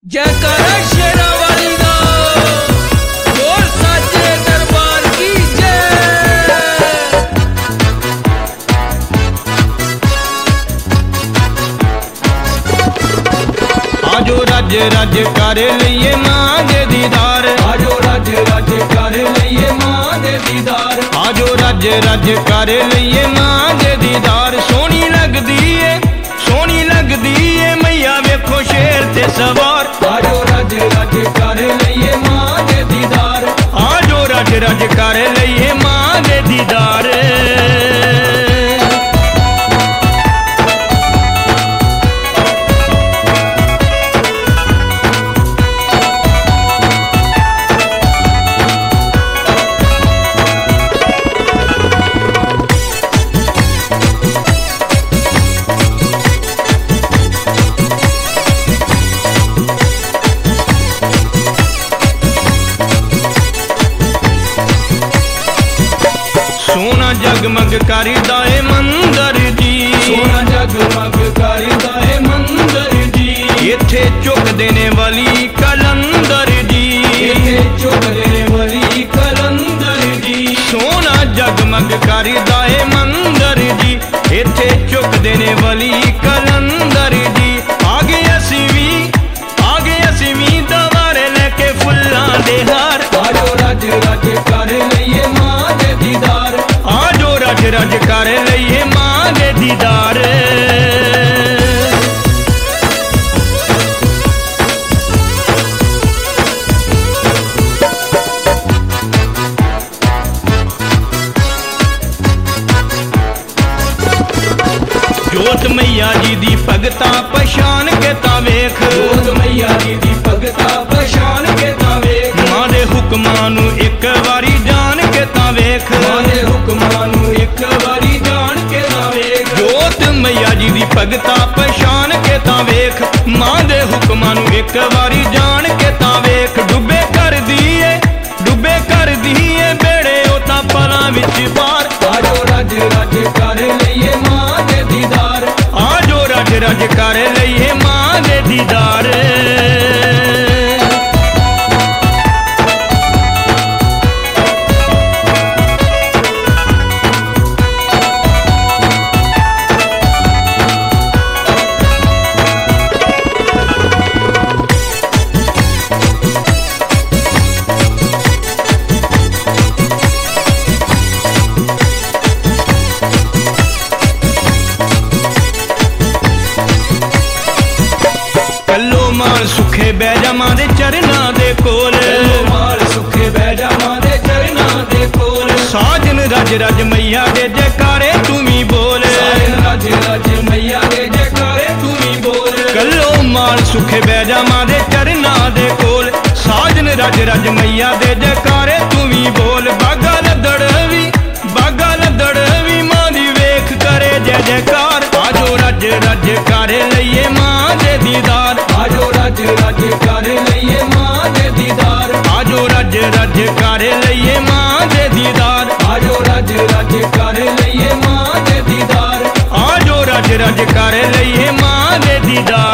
जयकारा शेरा वाली दा बोल साचे दरबार की जय। आजो रज रज कर लइए मां दे दीदार, आजो रज रज कर लइए मां दे दीदार, आजो रज रज कर लइए मां दे दीदार। सोहनी लगदी है मैया वेखो शेर ते सवार, आजो रज रज कर लइए मां दे दीदार, आजो रज रज कर लइए मां दे दीदार। सोना जगमग करिदा है मंदिर जी, सोना जगमग करिदा है मंदिर जी। इत्थे चुक देने वाली कलंदर जी, इत्थे चुक देने वाली कलंदर जी। सोना जगमग करिदा है मंदिर जी, इत्थे चुक देने वाली कलंदर जी। आगे असी भी दवारे लेके फुल्लां दे हार, आजो रज रज कर लइए मां दे दीदार, आजो रज रज कर लइए मां दे दीदार। जोत मैया जी दी भगता पछान के ता वेख, जोत मैया जी दी भगता पछान के ता वेख। मां दे हुक्मां नू एक वारी जान के ता वेख, मां दे हुक्मां नू एक वारी जान के ता वेख। जोत मैया जी दी भगता पछान के ता वेख, मां दे हुक्मां नू एक वारी जान के ता वेख। डुबे कर दिए बेड़े ओ तां पलां विच पार, आजो रज रज कर लइए मां दे दीदार, आजो रज रज कर लइए मां दे दीदार। कल्लो माल सुखे बह जा मां दे चरनां दे कोल, माल सुखे बह जा मां दे चरनां दे कोल। साजन रज रज मैया दे जयकारे तू भी बोल, साजन रज रज मैया दे जयकारे तू भी बोल। कल्लो माल सुखे बह जा मां दे चरनां दे कोल, साजन रज रज मैया दे जयकारे तू भी बोल। बागा लदड़ वी मां दी वेख करे जय जयकार, आजो रज रज कर लइए मां दे दीदार, आजो रज रज कर लइए मां दे दीदार, आजो रज रज कर लइए मां दे दीदार, आजो रज रज कर लइए मां दे दीदार, आजो रज रज कर लइए मां दे दीदार।